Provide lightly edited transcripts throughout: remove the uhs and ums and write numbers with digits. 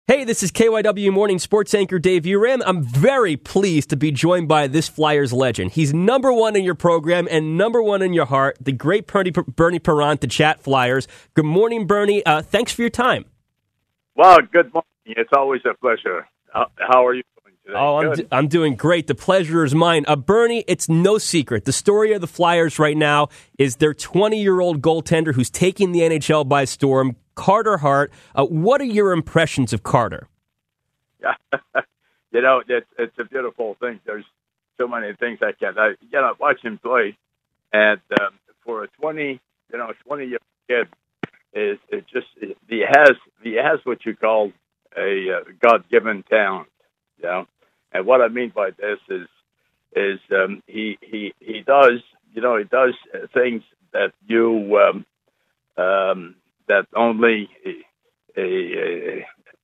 Hey, this is KYW Morning Sports Anchor Dave Uram. I'm very pleased to be joined by this Flyers legend. He's number one in your program and number one in your heart, the great Bernie Parent to chat Flyers. Good morning, Bernie. Thanks for your time. Well, good morning. It's always a pleasure. How are you doing today? Oh, I'm doing great. The pleasure is mine. Bernie, it's no secret. The story of the Flyers right now is their 20-year-old goaltender who's taking the NHL by storm, Carter Hart. What are your impressions of Carter? Yeah, it's a beautiful thing. There's so many things I can. Watch him play, and for a 20-year kid, he has what you call a God-given talent. And what I mean by this is he does things that that only a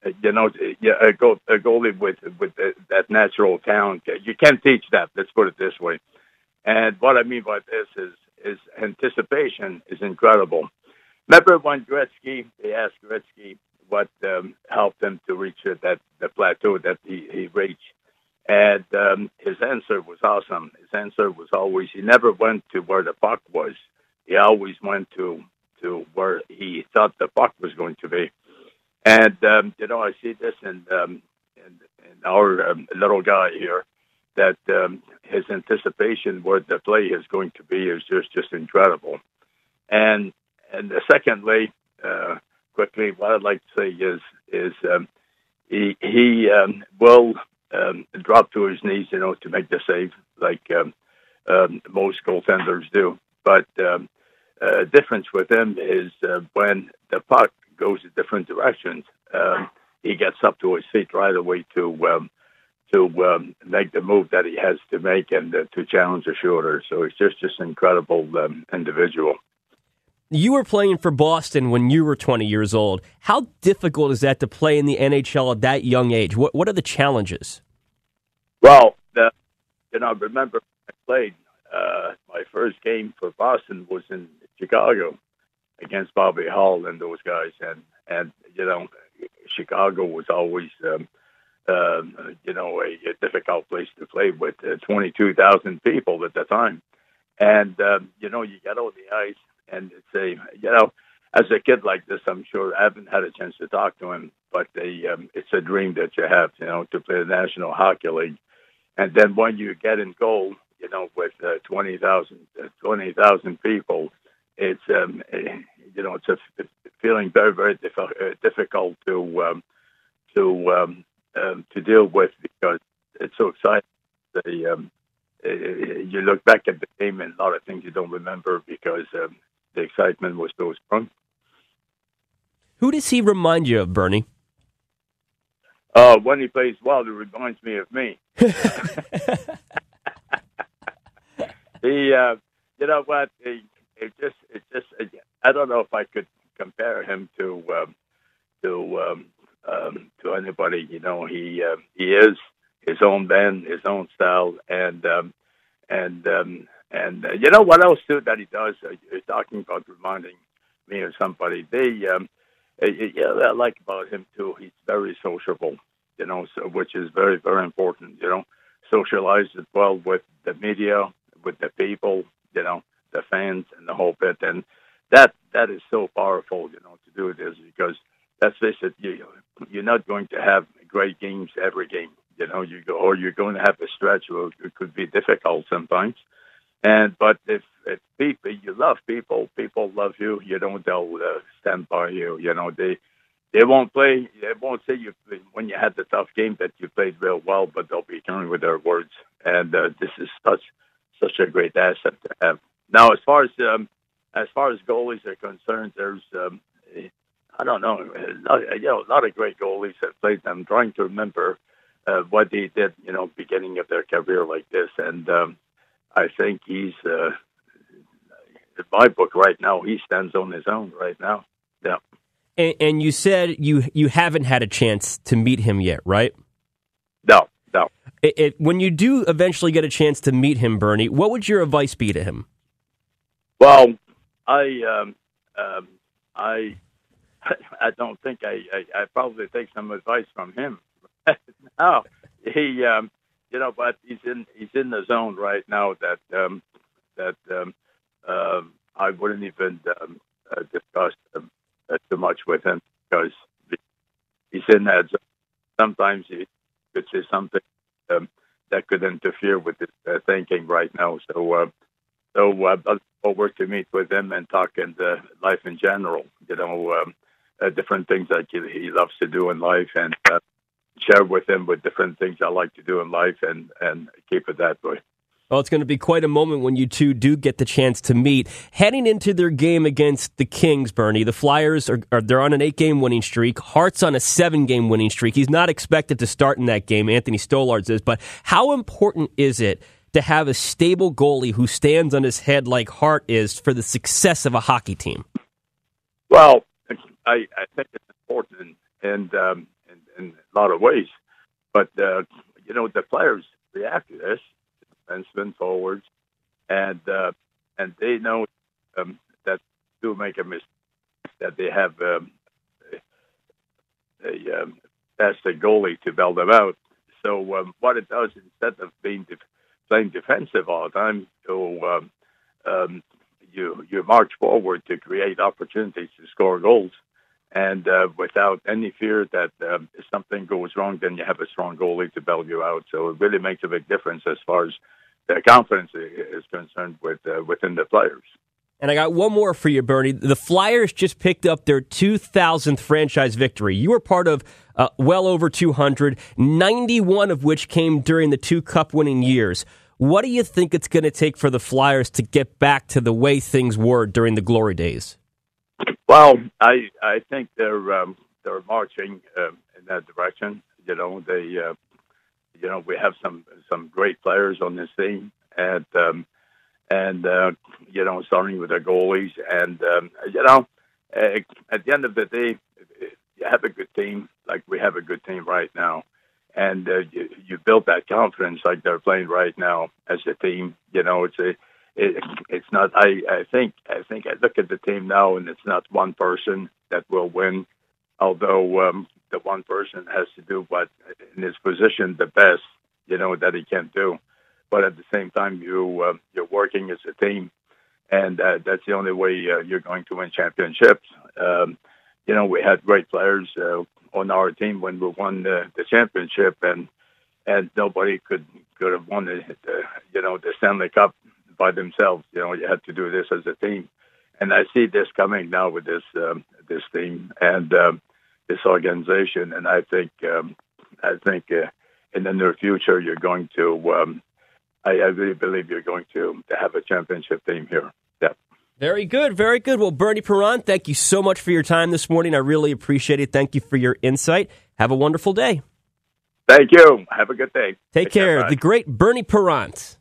goalie with that natural talent, you can't teach that. Let's put it this way. And what I mean by this is anticipation is incredible. Remember when they asked Gretzky what helped him to reach the plateau that he reached, and his answer was awesome. His answer was always, he never went to where the puck was. He always went to where he thought the puck was going to be. And, I see this in our little guy here, that his anticipation where the play is going to be is just incredible. And secondly, quickly, what I'd like to say is he will drop to his knees, to make the save, like most goaltenders do. But difference with him is when the puck goes in different directions, he gets up to his feet right away to make the move that he has to make and to challenge the shooter. So he's just an incredible individual. You were playing for Boston when you were 20 years old. How difficult is that to play in the NHL at that young age? What are the challenges? Well, remember I played my first game for Boston was in Chicago against Bobby Hull and those guys, and Chicago was always a difficult place to play with 22,000 people at the time, and you get on the ice and say, as a kid like this, I'm sure I haven't had a chance to talk to him, but it's a dream that you have, to play the National Hockey League, and then when you get in goal, with 20,000 people, it's it's a feeling very, very difficult to deal with because it's so exciting. You look back at the game and a lot of things you don't remember because the excitement was so strong. Who does he remind you of, Bernie? When he plays well, it reminds me of me. You know what? It just. I don't know if I could compare him to anybody. He is his own man, his own style, and what else too that he does? You're talking about reminding me of somebody. I like about him too. He's very sociable. Which is very, very important. Socializes well with the media, with the people, the fans, and the whole bit, and that is so powerful, to do this because let's face it, you're not going to have great games every game, you're going to have a stretch where it could be difficult sometimes, but if people you love people love you, they'll stand by you, They won't play. They won't say when you had the tough game that you played real well, but they'll be kind with their words. And this is such a great asset to have. Now, as far as goalies are concerned, there's I don't know, a lot of great goalies have played. I'm trying to remember what they did, beginning of their career like this, and I think he's in my book right now. He stands on his own right now. Yeah. And you said you haven't had a chance to meet him yet, right? No. When you do eventually get a chance to meet him, Bernie, what would your advice be to him? Well, I I don't think I probably take some advice from him. No, he, but he's in the zone right now that I wouldn't even discuss too much with him because he's in that zone. Sometimes he could say something that could interfere with his thinking right now. So I look forward to meet with him and talking life in general. Different things that he loves to do in life, and share with him with different things I like to do in life, and keep it that way. Well, it's going to be quite a moment when you two do get the chance to meet. Heading into their game against the Kings, Bernie, the Flyers they're on an 8-game winning streak. Hart's on a 7-game winning streak. He's not expected to start in that game. Anthony Stolarz is. But how important is it to have a stable goalie who stands on his head like Hart is for the success of a hockey team? Well, I think it's important in a lot of ways. But, the players react to this. Defensemen, forwards, and they know that do make a mistake, that they have that's the goalie to bail them out. So what it does, instead of playing defensive all the time, you march forward to create opportunities to score goals, and without any fear that if something goes wrong, then you have a strong goalie to bail you out. So it really makes a big difference as far as the confidence is concerned within the players. And I got one more for you, Bernie. The Flyers just picked up their 2,000th franchise victory. You were part of well over 200, 91 of which came during the 2 cup-winning years. What do you think it's going to take for the Flyers to get back to the way things were during the glory days? Well, I think they're marching in that direction. We have some great players on this team, and starting with the goalies, and at the end of the day, you have a good team, like we have a good team right now, and you build that confidence like they're playing right now as a team. It's not. I think I look at the team now, and it's not one person that will win, although the one person has to do what in his position the best, that he can do. But at the same time, you're working as a team, and that's the only way you're going to win championships. We had great players on our team when we won the championship, and nobody could have won the Stanley Cup by themselves. You had to do this as a team, and I see this coming now with this team and this organization, and I think in the near future you're going to. I really believe you're going to have a championship team here. Yeah. Very good, very good. Well, Bernie Parent, thank you so much for your time this morning. I really appreciate it. Thank you for your insight. Have a wonderful day. Thank you. Have a good day. Take care. The great Bernie Parent.